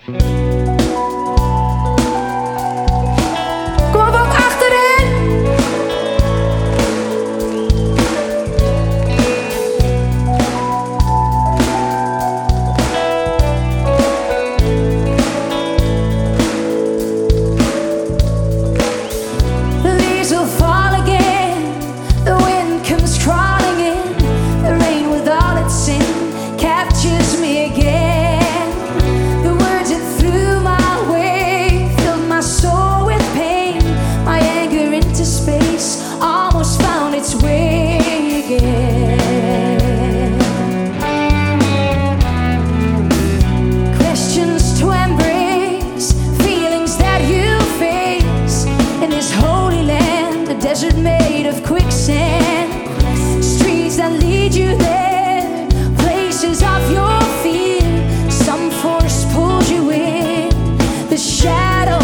Kom op ook achterin. The leaves will fall again. The wind comes crawling in. The rain with all its sin captures me again. The words that threw my way filled my soul with pain. My anger into space almost found its way again. Questions to embrace, feelings that you face in this holy land, a desert made of quicksand. Streets that lead you there, places of your fear. Some force pulls you in, the shadow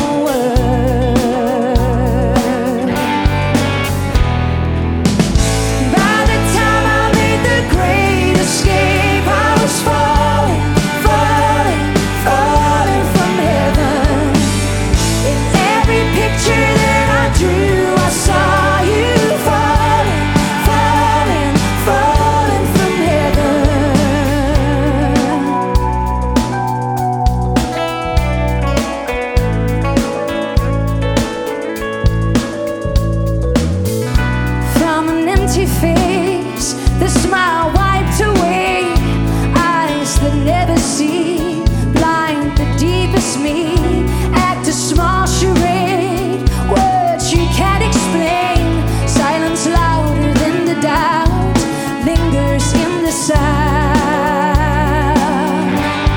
world. By the time I made the great escape, I was falling, falling, falling from heaven. In every picture that I drew, I saw you falling, falling, falling from heaven. From an empty face, the smile wiped away. Eyes that never see, blind the deepest me. Act a small charade, words you can't explain. Silence louder than the doubt lingers in the sound.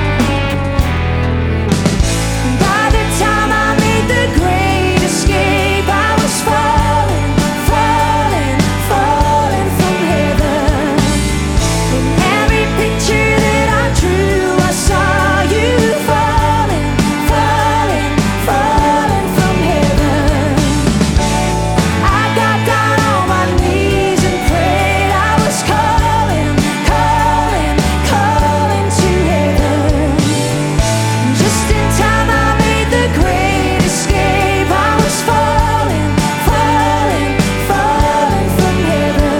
By the time I made the great escape, I was falling, falling, falling from heaven. In every picture that I drew, I saw you falling, falling, falling from heaven. I got down on my knees and prayed. I was calling, calling, calling to heaven. Just in time I made the great escape. I was falling, falling, falling from heaven.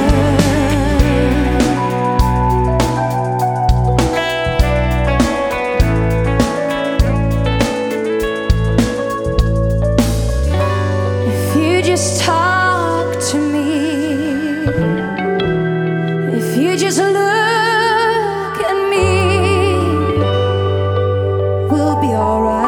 If you just talk to me, if you just look at me, we'll be alright.